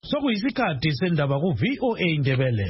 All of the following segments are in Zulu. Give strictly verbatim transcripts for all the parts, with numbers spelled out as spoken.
Sokuyisikhathi sendaba ku V O A Indebele.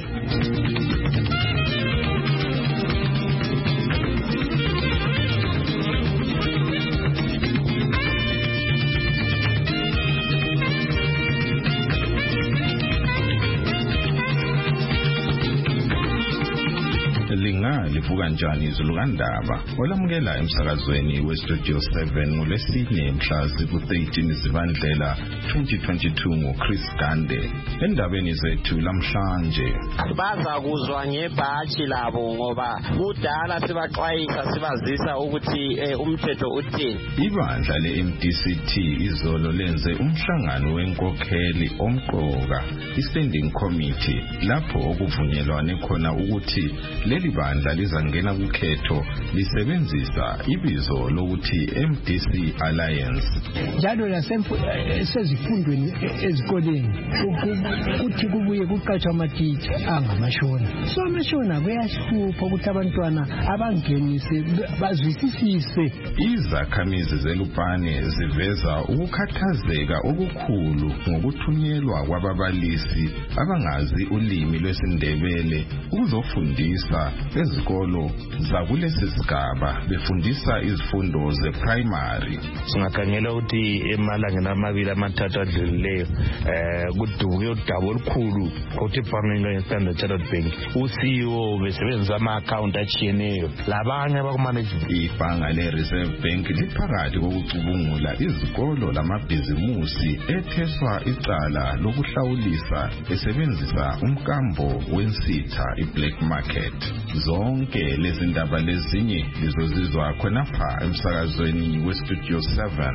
Livuka njani izulu kandaba olamukela emsakazweni weStudio seven ngolwesine mhla ziku-thirteen Zibandlela twenty twenty-two ngoChris Gande. Endabeni zethu lamhlanje baza kuzwa ngebhaji labo ngoba kudala sibaxwayisa sibazisa ukuthi umthetho uthini. Ibandla le-M D C T izolo lenze umhlangano wenkokheli omqoka i-Standing Committee lapho okuvunyelwane khona ukuthi leli bandla lizangena kukhetho lisebenzisa ibizo lokuthi M D C Alliance. Njalo nasezifundweni ezikoleni kuthi kubuye kuqashwa amatitsha angamashona. So amashona kuyasihlupha ukuthi abantwana abangenise bazwisisise. Izakhamizi zelupane ziveza ukukhathazeka okukhulu ngokuthunyelwa kwababalisi abangazi ulimi lwesiNdebele ukuzofundisa ezikolo zakulesi sigaba befundisa izifundo ze-primary. Singakhangela ukuthi emalangeni amabili amathathu adlulileyo eh kuduke udaba olukhulu ukuthi ibhange ngeStandard Chartered Bank U C E O besebenzisa ama-account achiyeneyo labanye abakumanagement. Ibhange le-Reserve Bank liphakathi kokucubungula izikolo lamabhizimusi etheswa icala lokuhlawulisa esebenzisa umkambo wensitha i-black market. Zonke lezi ndaba lezinye lizozizwa khonapha emsakazweni weStudio seven.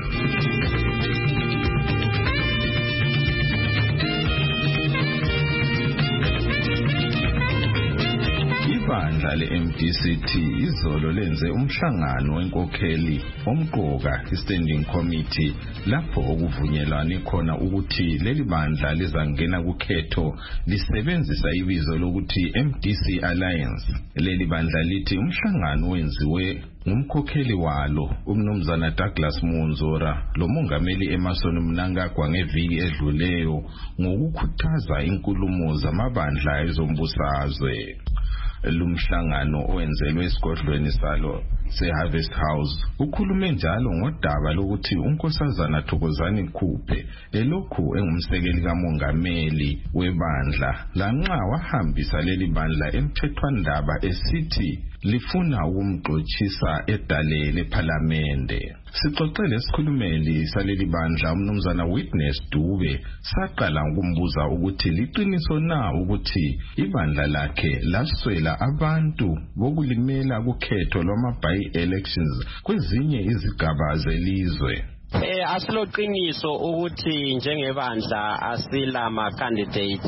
Ibandla le-M D C T izolo lenze umhlangano wenkokheli omqoka i-Standing Committee lapho okuvunyelwane khona ukuthi leli bandla lizangena kukhetho lisebenzisa ibizo lokuthi M D C Alliance. Leli bandla lithi umhlangano wenziwe ngumkhokheli walo umnumzana Douglas Monzora lo mongameli Emmerson Mnangagwa ngeviki edluleyo ngokukhuthaza inkulumo zamabandla ezombusazwe. Lumhlangano owenzelwe esigodlweni salo se-Harvest House ukhulume njalo ngodaba lokuthi unkosazana Thokozani Khuphe elokhu engumsekeli kamongameli webandla lanxa wahambisa leli bandla emthethwandaba esithi lifuna ukumxoshisa edale lePhalamende. Sixoxele isikhulumeli saleli bandla umnumzana Witness Dube saqala ukumbuza ukuthi liqiniso na ukuthi ibandla lakhe laswela abantu bokulimela kukhetho lwama-by-elections kwezinye izigaba zelizwe. Eh asiloqiniso ukuthi njengebandla asila ma candidates.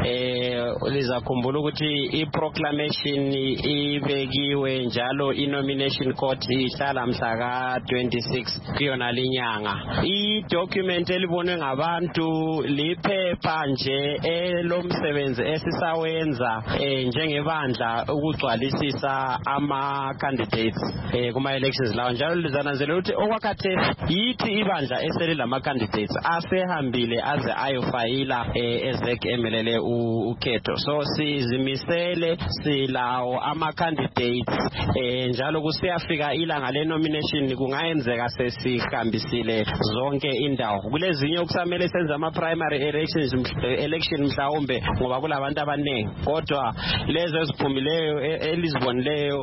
Eh lizakhumbula ukuthi iproclamation ibekiwe njalo inomination court ihlala mhla ka twenty-six kuyona linyanga. I-document elibonwe ngabantu liphepha nje elomsebenzi esisawenza eh njengebandla ukugcwalisisa ama candidates eh kuma elections lawo njalo lizananzela ukuthi okwakhathesi yithi ibandla esele lama candidates asehambile aze ayofayila ezek emelele ukhetho. So sizimisele silawo ama candidates eh njalo kusiyafika ilanga le nomination kungayenzeka sesihambisile zonke indawo. Kulezinye okusamele senze ama primary elections election mhlawumbe ngoba kulabantu abaningi kodwa lezo eziphumileyo elizibonileyo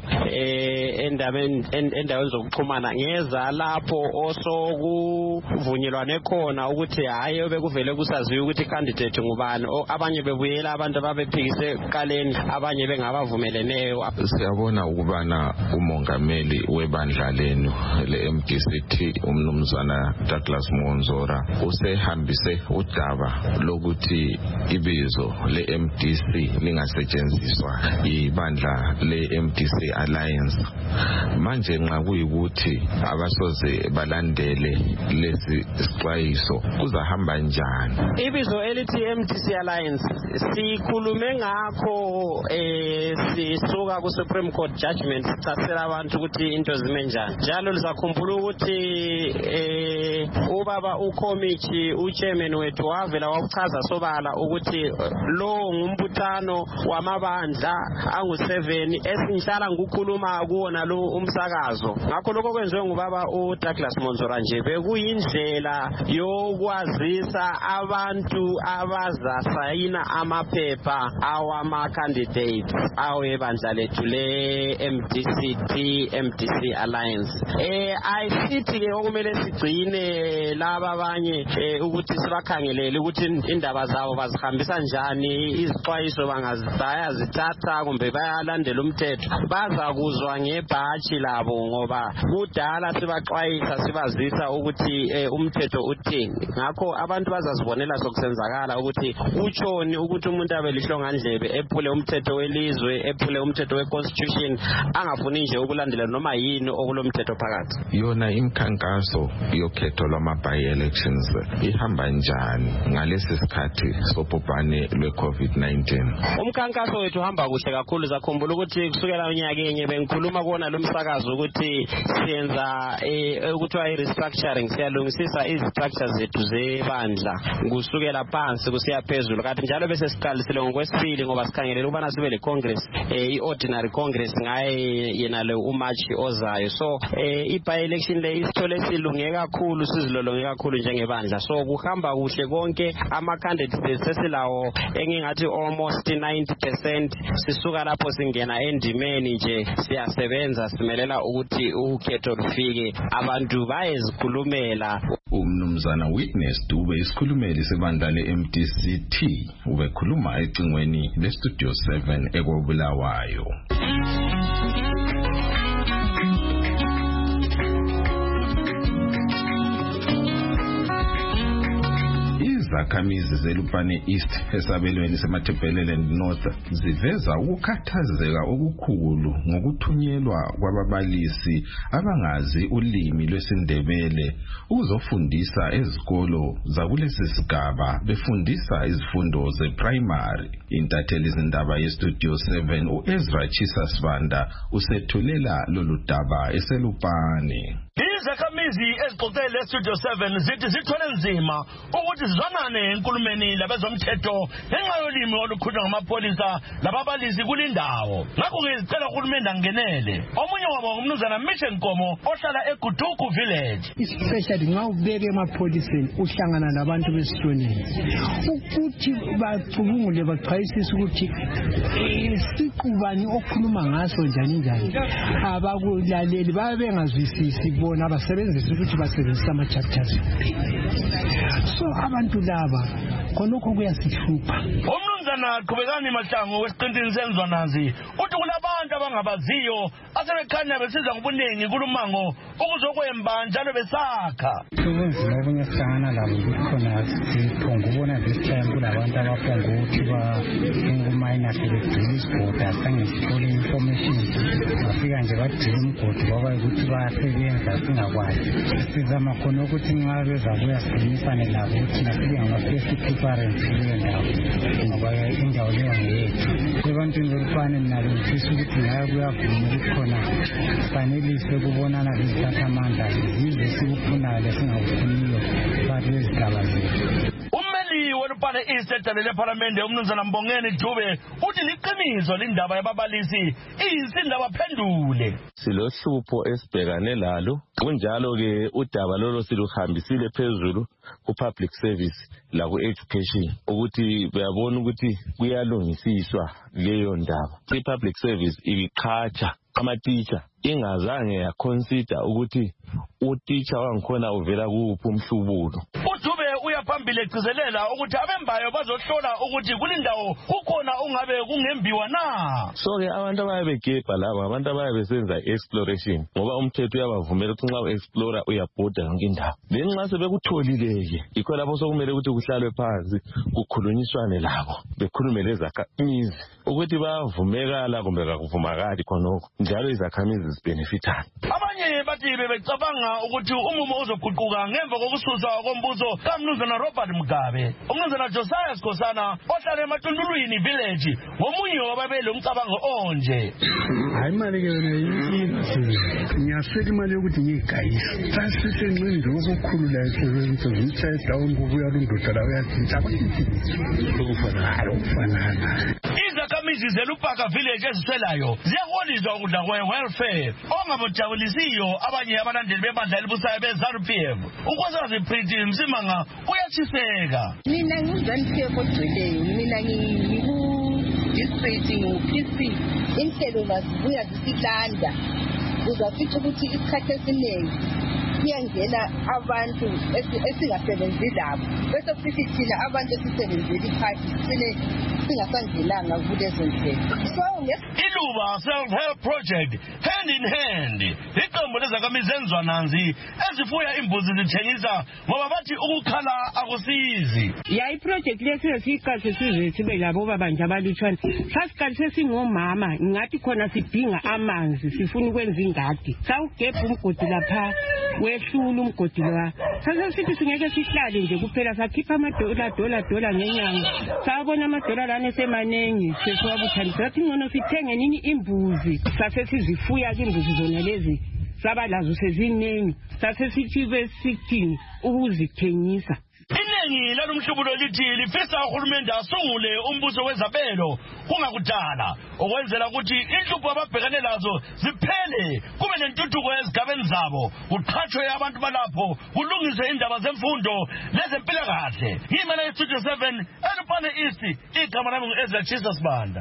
eh endabeni endaweni zokuxhumana ngeza lapho osoku kuvunyelwane khona ukuthi hayi bekuvele kusaziwe ukuthi candidate ngubani abanye bebuyela abantu ababephikise kaleni abanye bengabavumeleneyo. Siyabona ukubana umongameli webandla lenu le-M D C T umnumzana Douglas Monzora usehambise udaba lokuthi ibizo le-M D C lingasetshenziswa ibandla le-M D C Alliance. Manje nxa kuyikuthi abasoze balandele lesi sixwayiso kuzahamba njani? Ibizo elithi M D C Alliance sikhulume ngakho eh sisuka ku Supreme Court judgment sicasela abantu ukuthi into zime njani. Njalo lisakhumbula ukuthi eh ubaba uKhomichi uchairman wethu wavela wakuchaza sobala ukuthi lo ngumbuthano wamabandla angu seven esinhlala ngukhuluma kuona lo umsakazo. Ngakho lokho kwenziwe ngubaba uDouglas Monzora nje bekuyindlela yokwazisa abantu abazasayina amaphepha awama candidates awebandla lethu le M D C T M D C Alliance. Eh ayisithi ke okumele sigcine laba abanye ukuthi sibakhangelele ukuthi indaba zabo bazihambisa njani, izixwayiso bangazidaya zithatha kumbe bayalandela umthetho. Bazakuzwa ngebhathi labo ngoba kudala sibaxwayisa sibazisa ukuthi umthetho uthini. Ngakho abantu bazazibonela sokusenzakala ukuthi utshoni ukuthi umuntu abelihlongandlebe ephule umthetho welizwe, ephule umthetho weconstitution, angafuni nje ukulandela noma yini okulomthetho phakathi. Yona imkhankaso yokhetho lwama by elections ihamba njani ngalesi sikhathi sobhubhane lwe-COVID nineteen? Umkhankaso wethu hamba kuhle kakhulu. Zakhumbula ukuthi kusukela unyaka enye bengikhuluma kuona lo msakazo ukuthi siyenza ukuthiwa i-restructuring, siyalungisisa izi-structures zethu zebandla kusukela phansi kusiya phezulu. Kanti njalo bese siqalisile ngokwesibili ngoba sikhangelele ukubana sibe le congress, i-ordinary congress ngaye yena le uMarch ozayo. So i-by election le isithole silunge kakhulu, sizilolonge kakhulu njengebandla. So kuhamba kuhle konke, ama candidates sesilawo engingathi almost ninety percent. Sisuka lapho singena endimeni nje siyasebenza simelela ukuthi ukhetho lufike abantu bayezikhulumela. Umnumzana Witness Dube isikhulumeli sebandla le-M D C T ubekhuluma ecingweni le-Studio seven eKobulawayo. Izakhamizi zeLupane East esabelweni seMatabeleland North ziveza ukukhathazeka okukhulu ngokuthunyelwa kwababalisi abangazi ulimi lwesiNdebele ukuzofundisa ezikolo zakulesi sigaba befundisa izifundo zeprimary. Intatheli zindaba yeStudio seven uEzra Chisasibanda usethulela lolu daba eseLupane. Izakhamizi ezixoxele eStudio seven zithi zithole nzima ukuthi zizwanane enkulumeni labezomthetho ngenxa yolimi olukhulunywa ngamapolisa lababalisi kulindawo. Ngakho ngizicela uhulumeni angenele. Omunye wabo ngumnumzana Mission Nkomo ohlala eGuduku village. Especially nxa ubeke emapoliseni uhlangana labantu besitshoneni ukuthi bacubungule bachayisisa ukuthi siqubani okhuluma ngaso njani njani. Abakulaleli babe bengazwisisi bona abasebenzisa ukuthi basebenzisa ama-chapters. So abantu laba khonokho kuyasihlupha. Umnumzana Qhubekani Mahlangu wesiqintini senzwanazi uthi kulabantu abangabaziyo asebekhanya besiza ngobuningi kulumango ukuzokwemba njalo besakha. Ubunzima obunye sihlangana labo kukhona siphonga ubona this time kulabantu abaphonga ukuthi bakumayina sebedila isigodi asangesithole information bafika nje badila umgodi baba ukuthi bayasebenza singakwazi. Sizama khona ukuthi nxa bezabuya sikhulumisane labo ukuthi nasibe ngama-first parents kuleyo ndawo ngoba indawo leyo ngeyethu. Ebantwini belupane nalo ngifisa ukuthi ngayo kuyavuma ukuthi khona kufanelise kubonana lezithathamandla zize sikufunayo lesingakufuniyo phakathi kwezigaba zethu. Ummeli weLupane East edalele ePhalamende umnumzana Mbongeni Dube uthi liqiniso lindaba yababalisi iyisindaba phendule. Silohlupho esibhekane lalo kunjalo ke udaba lolo siluhambisile phezulu ku public service la ku education ukuthi bayabona ukuthi kuyalungisiswa leyo ndaba. I public service ibiqhatsha ama-teacher ingazange yaconsider ukuthi u-teacher wangikhona uvela kuphi umhlubulo. uDube uyaphambili phambili egcizelela ukuthi abembayo bazohlola ukuthi kulindawo kukhona ungabe kungembiwa na. So ke abantu abayebegebha laba abantu abayebesenza exploration ngoba umthetho uyabavumela ukuthi nxa u-explora uyabhoda yonke indawo. Then nxa sebekutholile-ke yikho lapho sokumele ukuthi kuhlalwe phansi kukhulunyiswane labo bekhulume lezakhamizi ukuthi bayavumekala kumbe kakuvumakali khonokho njalo izakhamizi zibenefitani. Abanye bathi bebecabanga ukuthi umumo uzoguquka ngemva kokususwa kombuso kaMnumzana Robert Mugabe. Umnumzana Josiah Skhosana ohlala eMatundulwini village ngomunye wababele umcabango onje. Hayi mali ke yona yini ngiyaseka imali yokuthi ngigayisa. Sasisenqindi ukukhulula isebenzo ngitshayisa ungubuya lundoda la uyathinta ukufana ukufana. Izakhamizi zelupaka village eziswelayo ziyaholiswa ukudla kwe-welfare ongabojabulisiyo abanye abalandeli bebandla elibusayo be-ZANU-P F. Unkosikazi Pretty Msimanga uyatshiseka. Mina ngu-ZANU-P F ogcweleyo, mina ngiku-district ngu-P C. Inhlelo nazibuya zisihlanda uzafitha ukuthi isikhathi esiningi kuyangena abantu esingasebenzi labo bese futhi thina abantu esisebenzela iphathi sine singasangelanga kulezo ndlela. Iluba Self-Help Project hand in hand iqembu lezakhamizi enzwananzi ezifuya imbuzi zithengisa ngoba bathi ukukhala akusizi. Ya iproject leso siqale size sibe labo babanje abalutshwana. Sasiqale sesingomama ngathi khona sidinga amanzi sifuna ukwenza ingadi. Sawugebha umgodi lapha wehlula umgodi la. Sase sithi singeke sihlale nje kuphela sakhipha amadola dola dola ngenyanga. Sabona amadola lana esemanengi sesiwabuthanisa sathi ngono sithenge nini imbuzi. Sase sizifuya imbuzi zona lezi saba lazo seziningi. Sase sithi besithini ukuzithengisa. Iningi lalumhlubulo lithi lifisa uhulumende asungule umbuso wezabelo kungakudala okwenzela ukuthi inhlupho ababhekane lazo ziphele kube nentuthuko ezigabeni zabo kuqhatshwe abantu balapho kulungiswe indaba zemfundo nezempilakahle. Yimena iStudio seven eLupane East igama lami ngu-Ezra Jesus Banda.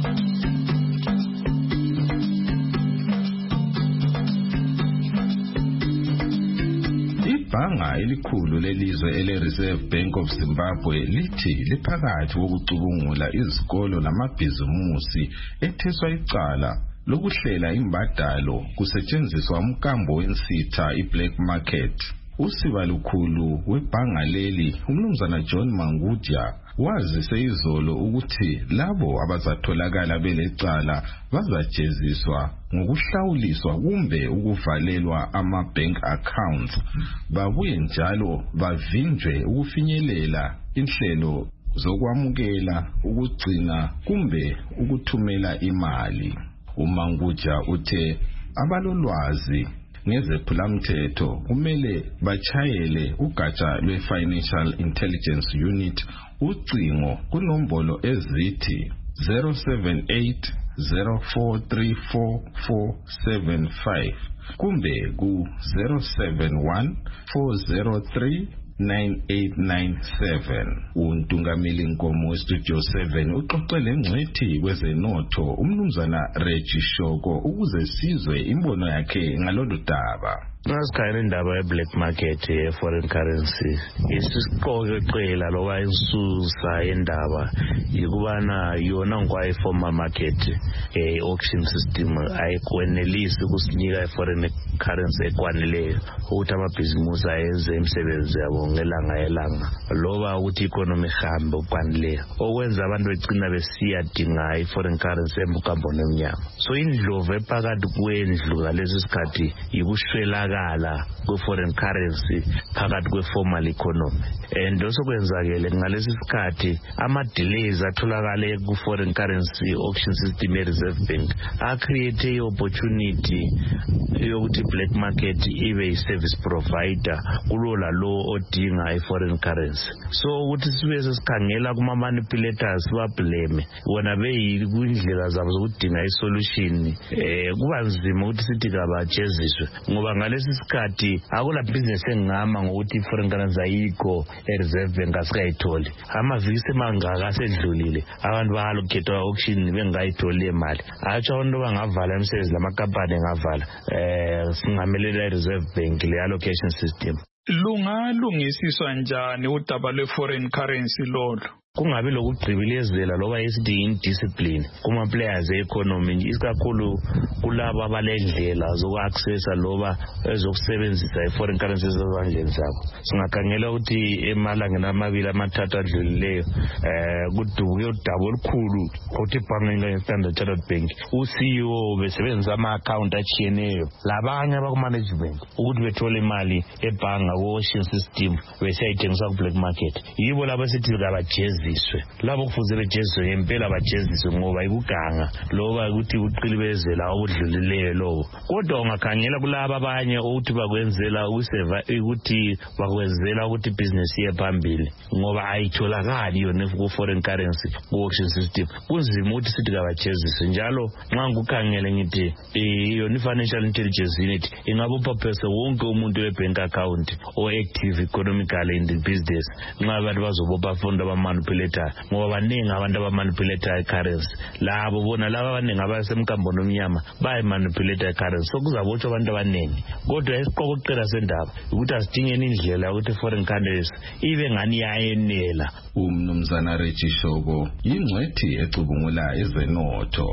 Ibhanga elikhulu lelizwe ele-Reserve Bank of Zimbabwe lithi liphakathi kokucubungula izikolo namabhizimusi etheswa icala lokuhlela imbadalo kusetshenziswa umkambo wensitha i-black market. Usiba lukhulu webhanga leli umnumzana John Mangudya wazise izolo ukuthi labo abazatholakala belecala bazajeziswa ngokuhlawuliswa kumbe ukuvalelwa ama-bank accounts babuye njalo bavinjwe ukufinyelela inhlelo zokwamukela ukugcina kumbe ukuthumela imali. uMangudya uthe abalolwazi ngezephulamthetho kumele bachayele ugatsha lwe-Financial Intelligence Unit ucingo kunombolo ezithi zero seven eight zero four three four four seven five kumbe ku zero seven one four zero three nine eight nine seven. Untungameli Nkomo weStudio seven uxoxele ngcwethi kwezenotho umnumzana Reggie Shoko ukuze sizwe imbono yakhe ngalolu daba. Nasikhayela indaba ye-black market ye-foreign currency isisiqokeqela loba isusa indaba yikubana yona ngokwayi-formal market auction system ayikwenelisi ukusinika i-foreign currency ekwaneleyo ukuthi amabhizimusi ayenze imisebenzi yabo ngelanga yelanga loba ukuthi i-economy ihambe okwaneleyo okwenza abantu begcina besiyadinga i-foreign currency embukamboni emnyama. So indlovu ephakathi kwendlu ngalesi sikhathi yikushwelaka kwe-foreign currency phakathi kwe-formal economy. And also kwenzakele ngalesi sikhathi ama-delays atholakale ku-foreign currency auction system ye-Reserve Bank a-create i-opportunity yokuthi black market ibe yi-service provider kulo lalo odinga i-foreign currency. So ukuthi sibe sesikhangela kuma-manipulators bableme wona beyikwindlela zabo zokudinga i-solution eh kuba nzima ukuthi sithi kabajeziswe ngoba ngalesi isikhathi akula business engama ngokuthi foreign currency ayikho e-Reserve Bank asikayitholi. Amaviki semangaka asedlulile abantu bayalokhetha auction bengayitholi imali atsho abantu bangavala imisebenzi lamakampani ngavala eh singamelela i-Reserve Bank le allocation system. lungalungisiswa njani udaba lwe-foreign currency lolo? Kungabi lokugqibilezela loba esithi indiscipline kuma-players e-economy isikakhulu kulabo abalendlela zoku-accessa loba ezokusebenzisa i-foreign currency ezandleni zabo. Singakhangela ukuthi emalangeni amabili amathathu adlulileyo eh kudubuke udaba olukhulu ukuthi ibhange nge-Standard Chartered Bank u-C E O besebenzisa ama-account achiyeneyo labanye abaku-management ukuthi bethole imali ebhange ku-ocean system besiyayithengisa ku-black market. Yibo labo sithi kabajezi labo kufuze bejeziswe ngempela bajeziswe ngoba ikuganga loba ukuthi uqilibezela okudlulileyo lowo. Kodwa ungakhangela kulabo abanye ukuthi bakwenzela ukuseva ukuthi bakwenzela ukuthi business iye phambili ngoba ayitholakali yona ku-foreign currency ku-auction system. Kunzima ukuthi sithi kabajeziswe njalo nxa ngikukhangele ngithi yona i-financial intelligence unit ingabopha phese wonke umuntu we-bank account o-active economically in the business nxa abantu bazobopha fonda bamanipulate ngoba baningi abantu abamanipulate i-currency labo bona laba abaningi abasemkambono omnyama bayimanipulate i-currency so kuzabotshwa abantu abaningi. Kodwa isiqokoqela sendaba ukuthi asidingeni indlela ukuthi foreign currency ibe ngani yayenela. Umnumzana Reggie Shoko yingcwethi ecubungula ezenotho.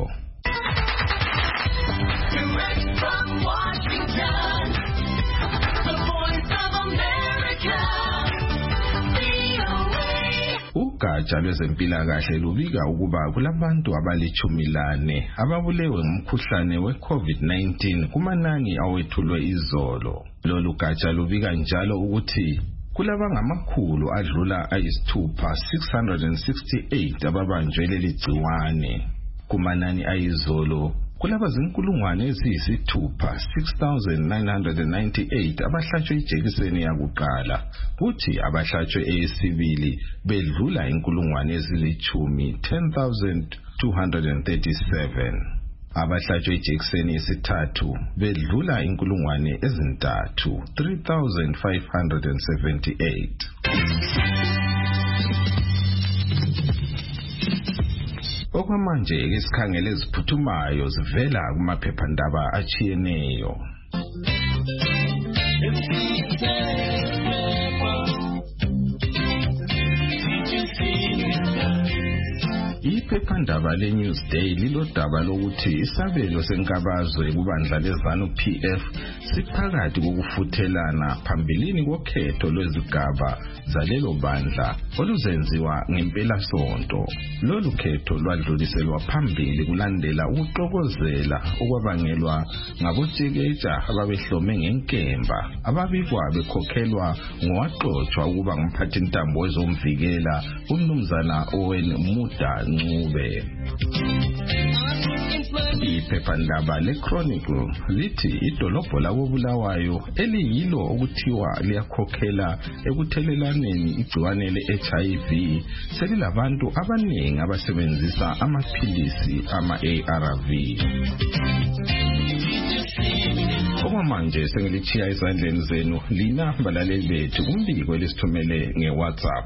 Ugatsha lwezempilakahle lubika ukuba kulabantu abalichumi lane ababulewe ngumkhuhlane we-COVID nineteen kumanani awethulwe izolo. Lolu gatsha lubika njalo ukuthi kulabangamakhulu adlula ayisithupha six hundred sixty-eight ababanjwe leli gciwane. Kumanani ayizolo kulaba zinkulungwane eziyisithupha six thousand nine hundred ninety-eight abahlatshwe ijekiseni yakuqala kuthi abahlatshwe eyesibili bedlula inkulungwane ezilithumi ten thousand two hundred thirty-seven. Abahlatshwe ijekiseni yesithathu bedlula inkulungwane ezintathu three thousand five hundred seventy-eight. Okwamanje isikhangele eziphuthumayo zivela kumaphephandaba achiyeneyo. Iphephandaba le-Newsday lilodaba lokuthi isabelo senkabazwe kubandla lezanu P F siphakathi kokufuthelana phambilini kokhetho lwezigaba zalelo bandla oluzenziwa ngempela sonto. Lolu khetho lwadluliselwa phambili kulandela ukuxokozela okwabangelwa ngabotshekeja ababehlome ngenkemba ababikwa bekhokhelwa ngowaxotshwa ukuba ngumphathintambo wezomvikela umnumzana Owen Muda Ncube. Iphephandaba le-Chronicle lithi idolobho lako-Bulawayo eliyilo okuthiwa liyakhokhela ekuthelelaneni igciwane le-H I V selilabantu abaningi abasebenzisa amaphilisi ama-A R V. Okwamanje sengilithiya ezandleni zenu lina balaleli bethu kumbiko lesithumele nge-WhatsApp.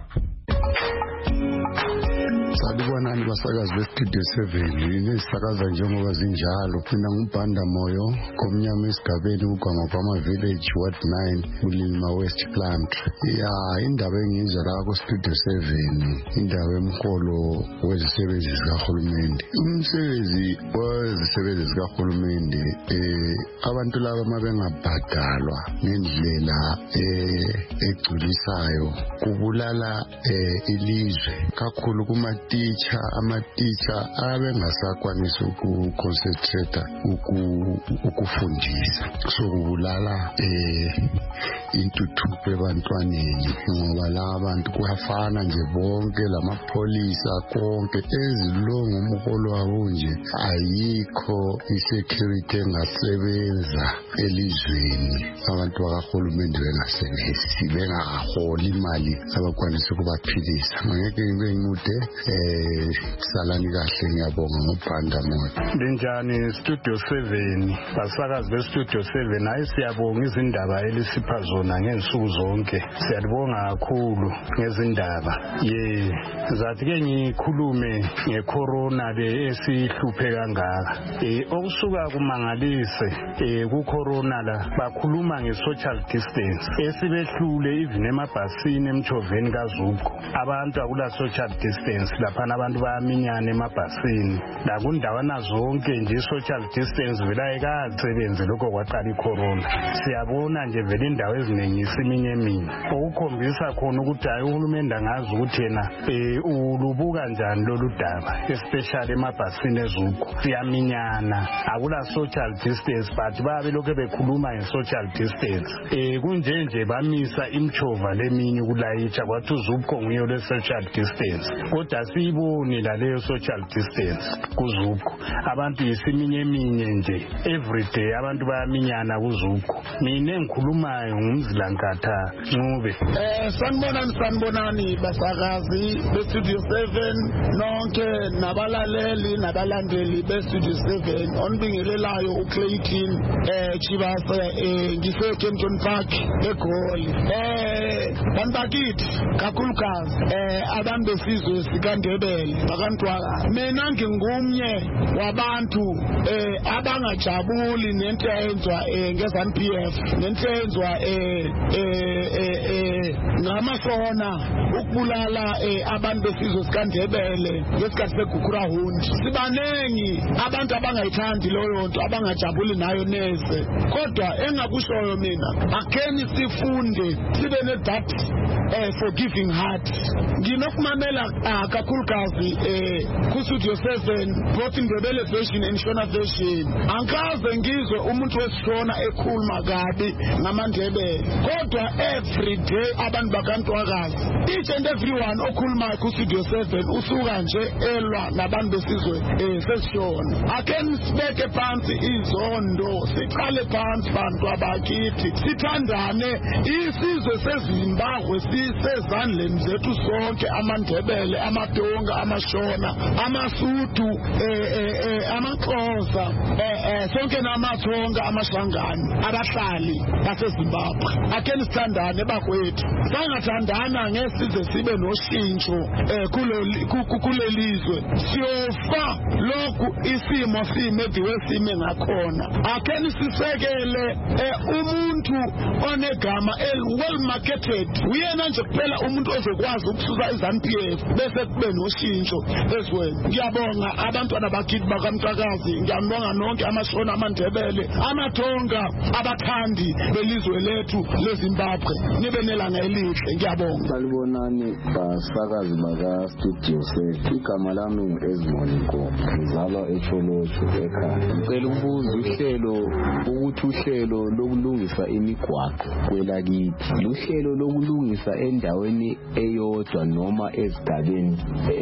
Salibonani basakazi bestudio seven nezisakaza njengoba zinjalo mina ngubhanda moyo komnyama esigabeni ugwama kwama village ward nine kulima west plant ya indaba engizwa la ku studio seven indaba emkholo wezisebenzi zikahulumende. Umsebenzi wezisebenzi zikahulumende eh abantu laba mabengabhadalwa ngendlela eh egculisayo kubulala eh ilizwe kakhulu kuma teacher ama teacher abengasakwanisa ukuconcentrate ukufundisa so kubulala eh intuthuko ebantwaneni ngoba la abantu kuyafana nje bonke lamapolisa konke ezilongo umholo wabo nje ayikho isecurity engasebenza elizweni abantu bakahulumende bengasebenzi bengaholi imali abakwanisa ukubaphilisa ngeke ngibe ngude eh salani kahle ngiyabonga ngobhanda moya. Linjani Studio seven basakazi be Studio seven hayi siyabonga izindaba elisipha zona ngensuku zonke. Siyabonga kakhulu ngezindaba. Ye zathi ke ngikhulume ngecorona le esihluphe kangaka. Eh okusuka kumangalise eh ku corona la bakhuluma nge-social distance esibehlule even emabhasini emchoveni kaZuku abantu akula social distance laphana abantu bayaminyana emabhasini la kundawana zonke nje social distance vela ayikasebenzi lokho kwaqala icorona. Siyabona nje vele indawo eziningi isiminye eminye okukhombisa khona ukuthi hayi uhulumende angazi ukuthi yena eh ulubuka njani lolu daba especially emabhasini eZuku siyaminyana akula social distance but babe lokho bekhuluma nge-social distance eh kunje nje bamisa imchova leminye kulayitsha kwathi uZuku nguye le social distance kodwa siyiboni la leyo social distance kuZuku abantu isiminye eminye nje everyday abantu bayaminyana kuZuku. Mina engikhulumayo ngumzilankatha Ncube. Eh sanibonani sanibonani basakazi be Studio seven nonke nabalaleli nabalandeli be Studio seven onibingelelayo uClayton eh Chibasa eh ngise Kempton Park eGoli. Eh bantakithi kakhulukazi eh abantu besizwe sikaNdebele bakantwala. Mina ngingumnye wabantu eh abangajabuli nento eyenzwa eh ngeZANU P F nento eyenzwa eh eh eh ngamasona ukubulala eh abantu besizwe sikaNdebele ngesikhathi segukura hundi. Sibanengi abantu abangayithandi leyo nto abangajabuli nayo neze kodwa engakushoyo mina akeni sifunde sibe ne that eh forgiving heart. Nginokumamela kakhulukazi eh ku Studio seven both Ndebele version and Shona version angikaze ngizwe umuntu wesishona ekhuluma kabi ngamaNdebele kodwa every day abantu bakantwakazi each and everyone okhuluma ku Studio seven usuka nje elwa nabantu besizwe eh sesishona. Akeni sibeke phansi izondo siqale phansi bantu abakithi sithandane isizwe seZimbabwe sisezandleni zethu sonke amaNdebele amaDonga amashona amaSuthu eh eh amaXhosa eh sonke namaThonga amashangani abahlali baseZimbabwe. Akeni sithandane bakwethu sangathandana ngesizwe sibe noshintsho eh kulelizwe siyofa lokhu isimo simediwe sime ngakhona. Akeni sisekele umuntu onegama well marketed uyena nje kuphela umuntu ozokwazi ukususa iZANU P F bese kube noshintsho ezweni. Ngiyabonga abantwana bakithi bakamntakazi ngiyabonga nonke amashona amaNdebele amaThonga abathandi belizwe lethu leZimbabwe nibe nelanga elihle ngiyabonga. Salibonani basakazi baka Studio seven igama lami ngu-Ezmoniko ngizalwa eCholocho ekhaya. Ngicela ukubuza uhlelo ukuthi uhlelo lokulungisa imigwaqo kwelakithi luhlelo lokulungisa endaweni eyodwa noma ezigabeni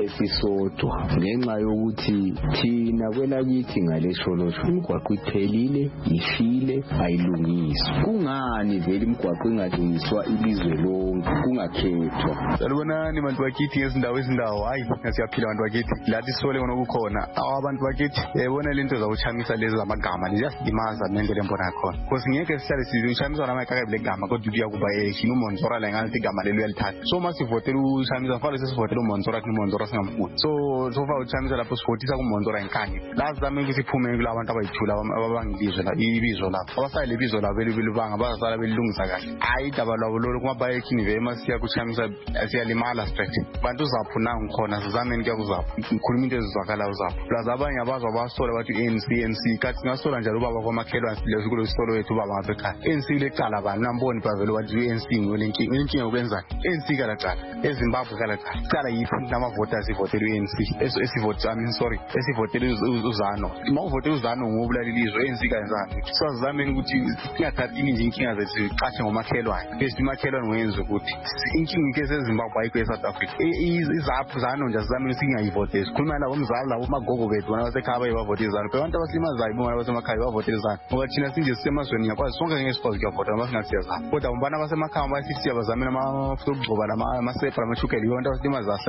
esisodwa ngenxa yokuthi thina kwelakithi ngale Cholocho imigwaqo iphelile ishile ayilungiswa. Kungani vele imigwaqo ingalungiswa ilizwe lonke kungakhethwa? Salibonani bantu bakithi ngezindawo ezindawo hayi ngasiyaphila bantu bakithi lathi sole kona kukhona abantu bakithi yebona lento zawuchamisa lezi zamagama liyasidimaza nendlela embona khona because ngeke sihlale sizochamiswa namakaka blegama kodwa kuya kuba yeshini uMonzora la ngalithi igama lelo yalithatha so masivotela uchamisa mfalo sesivotela uMonzora kuthi uMonzora singamfuni so so fa uchamisa lapho sivotisa kuMonzora enkani lazame ukuthi iphume kulabantu abayithula ababangilizwe la ibizo lapho abasayile ibizo labo belibanga bazasala belilungisa kahle hayi daba labo lolo kuma bayekhini vema siya kuchamisa siyalimala straight bantu zaphuna ngikhona sizameni kuya kuzapho ngikhuluma into ezizwakala uzapho plus abanye abazwa basola bathi A N C N C kathi ngasola njalo ubaba kwamakhelwane silezo kulo sitolo wethu ubaba ngabekhaya A N C lecala bani namboni bavele wathi A N C ngolenkinga inkinga ukwenza A N C kala cala eZimbabwe kala cala cala yiphi nama voters ivotela A N C eso esivotela I mean sorry esivotela uZanu mawuvotela uZanu ngobulali lizwe A N C kanjani so sizameni ukuthi singathathi nje inkinga zethu qashe ngomakhelwane bese imakhelwane wenza ukuthi inkinga ke seZimbabwe ayikho eSouth Africa izaphu zano nje sizameni singayivote sikhuluma la umzali la umagogo bethu bona basekhaya bayivotela izanu abantu abasilimazayo bona basemakhaya bavotela izanu ngoba thina sinje sisemazweni yakwazi sonke ngesikwazi kuyavota masingasiyaza kodwa umbana basemakhaya bayisisiya bazamena amafutugcoba nama amasepa amachukela yonke abasilimazayo sala emazweni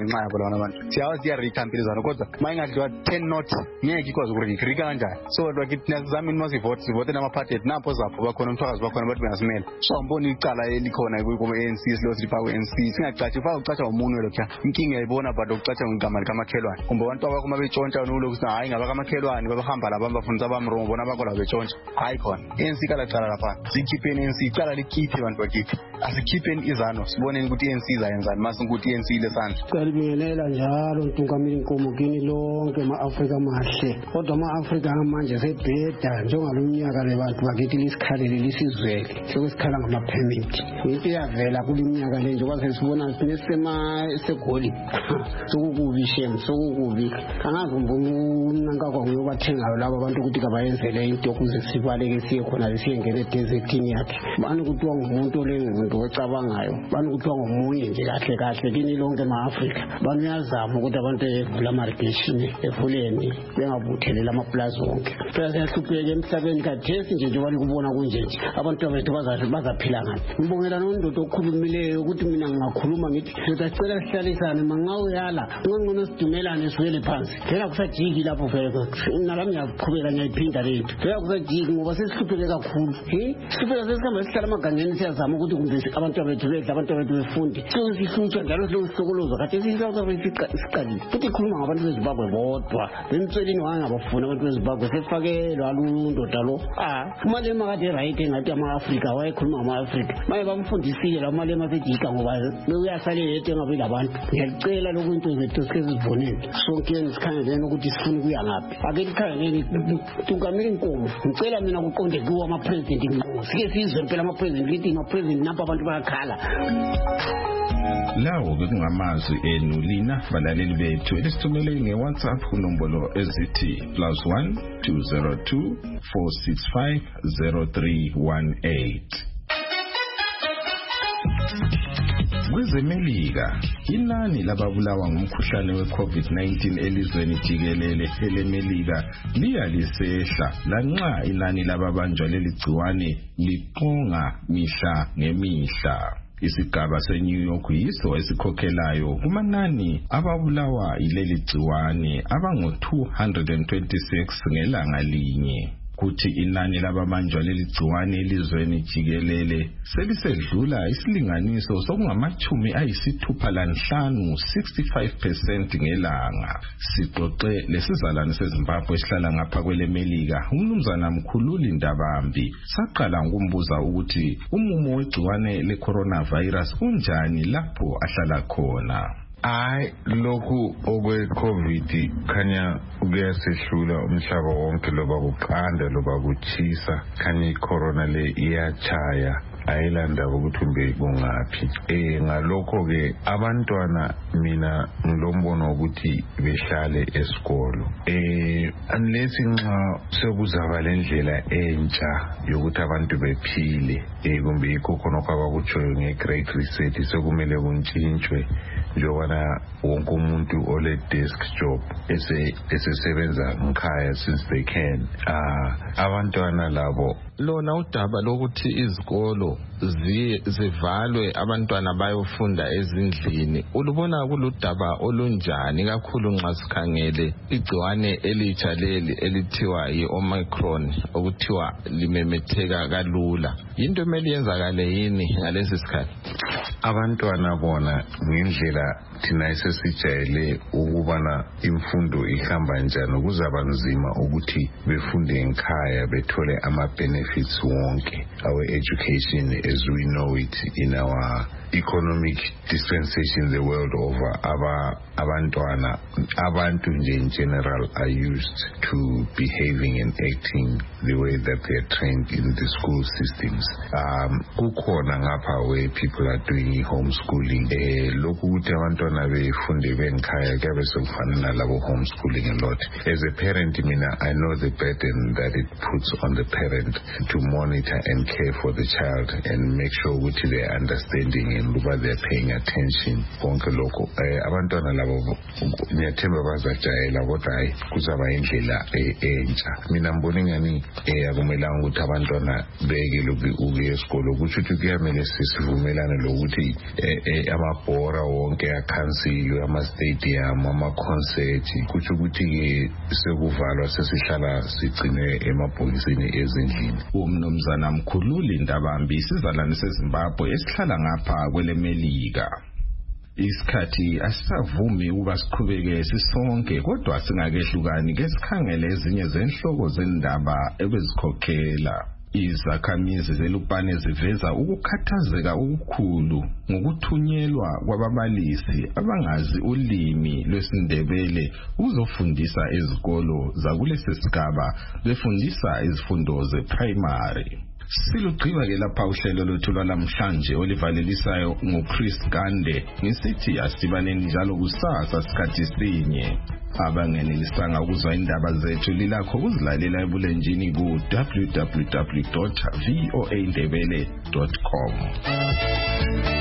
ngenxa yabo lawana abantu siyawazi iyarika impilizana kodwa uma ingadliwa ten not ngeke ikwazi ukurika rika kanjani so kodwa kithi siyazama ukuthi sivote sivote nama-party ethu napho zapho bakhona umthwakazi bakhona bathi bengasimela so angiboni icala elikhona kuma-A N C silo silifaka ku-A N C singacathi ufaka ukucatsha ngomunwe lokhuya inkinga yayibona but ukucatsha ngegama likamakhelwane kumbe abantu abakho uma betshontsha uloku sithi hhayi ngabakamakhelwane babahamba laba bafundisa abamrongo bona bakola betshontsha hayi khona i-A N C kala cala lapha sikhipheni i-A N C icala likhiphe bantu bakithi asikhipheni izano siboneni ukuthi i-A N C izayenzani mase ukuthi i-A N C lesandla siyalibingelela njalo ntungameli nkomo kini lonke ma-Afrika mahle kodwa ama-Afrika manje sebheda njengalo mnyaka le bantu bakithi lisikhalele lisizwele sekusikhala ngama-permit into iyavela kuli minyaka le njengoba sesibona sinesegoli sokukubi shem sokukubi angazi umnankakho ngiyobathengayo laba abantu ukuthi kabayenzele into ukuze sibaleke siye khona siyengene edezertini yakhe bani kuthiwa ngumuntu olengumuntu ocabangayo bani kuthiwa ngomunye nje kahle kahle kini lonke ma-Afrika bani uyazama ukuthi abantu evule ama-irrigation evuleni bengabuthelela amaplazi wonke phela siyahlupheka emhlabeni kathesi nje njengoba nikubona kunje nje abantu bethu bazaphila ngaphi ngibongela nondoda okhulumileyo ukuthi mina ngingakhuluma ngithi sizacela sihlalisane mangawuyala ungangcono sidumelane siwele phansi phela kusajiki lapho phela nalami ngiyaqhubeka ngiyayiphinda lento phela kusajiki ngoba sesihlupheke kakhulu sihlupheka sesihambe sihlala emagangeni siyazama ukuthi kumbe abantu bethu bedla abantu bethu befunde sihlutshwa njalo silokuhlokoloza kade siqalile futhi ikhuluma ngabantu bezimbabwe bodwa bemtshelini wangabafuna abantu bezimbabwe sefakelwa alundoda lo umalema kade erayite ngathi ama-Afrika wayekhuluma ngama-Afrika maye bamfundisile la umalema sejika ngoba uyasale yedwa engabi labantu ngiyacela lokhu into zethu sike siziboneni sonkeni sikhangeleni ukuthi sifuna ukuya ngaphi ake likhangeleni Ntungameli Nkomo ngicela mina kuqonde kuwa ama-president ngqo sike sizwe phela ama-president lithi ama-president napha abantu bayakhala lawo bekungamazwi enu lina balaleli bethu elisithumele nge-WhatsApp kunombolo ezithi plus one two zero two four six five zero three one eight. Kwezemelika inani lababulawa ngumkhuhlane we-COVID nineteen elizweni jikelele elemelika liyalisehla lanxa inani lababanjwa leli gciwane liqonga mihla ngemihla. Isigaba seNew York yiso esikhokhelayo kumanani ababulawa ileli gciwane abango two hundred twenty-six ngelanga linye. Kuthi inani lababanjwa leli gciwane elizweni jikelele selisedlula isilinganiso sokungamachumi ayisithupha lanhlanu sixty-five percent ngelanga. Sixoxe lesizalwane seZimbabwe esihlala ngapha kwelemelika umnumzana Mkhululi Ndabambi saqala ngokumbuza ukuthi umumo wegciwane le-coronavirus unjani lapho ahlala khona. Hayi lokhu okwe-COVID khanya kuyasehlula umhlaba wonke loba kuqanda loba kuchisa khanya i-corona le iyachaya ayilanda ukuthi umbe kungaphi eh ngalokho ke abantwana mina ngilombono ukuthi behlale esikolo eh unless nxa sekuzaba lendlela entsha yokuthi abantu bephile eh kumbe ikho khona kwabakutshoyo nge-great reset sekumele kuntshintshwe njengobana wonke umuntu ole desk job ese esesebenza ngikhaya since they can ah abantwana labo lona udaba lokuthi izikolo zivalwe abantwana bayofunda ezindlini ulubona kuludaba olunjani kakhulu nxa sikhangele igciwane elitsha leli elithiwa yi-Omicron okuthiwa limemetheka kalula into emele yenzakale yini ngalesi sikhathi abantwana bona ngendlela thina esesijayele ukubana imfundo ihamba njani kuzaba nzima ukuthi befunde ngekhaya bethole ama-benefits wonke our education as we know it in our economic dispensation the world over aba abantwana abantu nje in general are used to behaving and acting the way that they are trained in the school systems um kukhona ngapha where people are doing homeschooling eh lokhu ukuthi abantwana befunde bengikhaya kuyabe sekufanele labo homeschooling a lot as a parent mina I know the burden that it puts on the parent to monitor and care for the child and make sure ukuthi they are understanding and uba they are paying attention konke lokho eh abantwana labo niyathemba bazajayela kodwa hayi kuzaba indlela entsha mina mbona ngani eh akumelanga ukuthi abantwana beke ukuya esikolo kusho ukuthi kuyamele sisivumelane lokuthi amabhora wonke akhansilwe ama-stadium ama-concert kusho ukuthi sekuvalwa sesihlala sigcine emabhokisini ezindlini. Umnumzana Mkhululi Ndabambi isizalwane seZimbabwe esihlala ngapha kwelemelika. Isikhathi asisavumi ukuba siqhubeke sisonke kodwa singakehlukani ke sikhangele ezinye zenhloko zendaba ebezikhokhela. Izakhamizi zelupane ziveza ukukhathazeka okukhulu ngokuthunyelwa kwababalisi abangazi ulimi lwesiNdebele ukuzofundisa ezikolo zakulesi sigaba befundisa izifundo zeprimary. Silugqiba ke lapha uhlelo lwethu lwalamhlanje olivalelisayo nguChris Gande ngisithi asibaneni njalo kusasa sikhathi sinye. Abangenelisanga ukuzwa indaba zethu lilakho ukuzilalela ebulenjini ku w w w dot voa ndebele dot com.